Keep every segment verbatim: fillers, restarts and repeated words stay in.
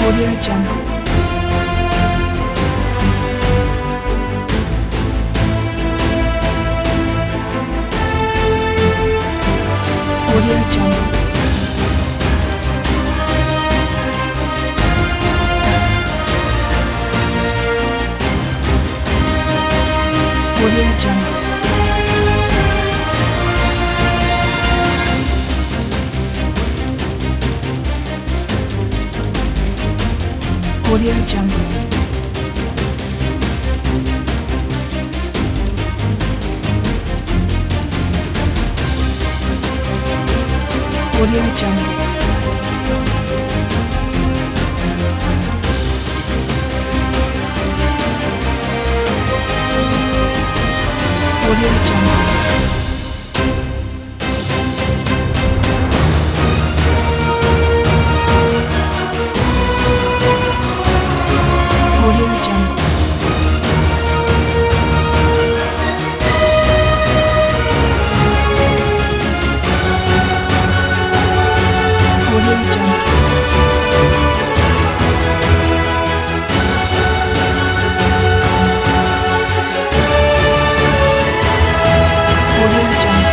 Audio Jungle. Audio Jungle. Audio Jungle. Audio Jungle. Audio Jungle. Audio Jungle. Audio Jungle. Audio Jungle. Audio Jungle.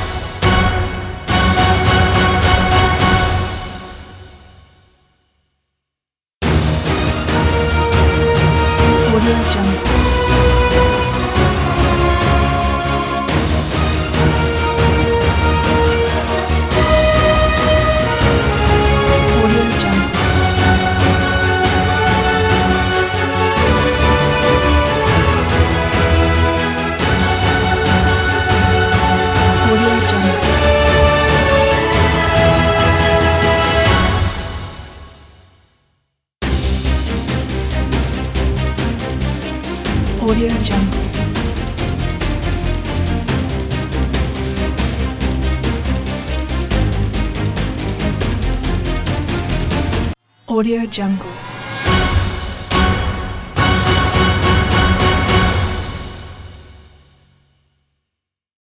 Audio Jungle. Audio Jungle. Audio Jungle. Audio Jungle. Audio Jungle.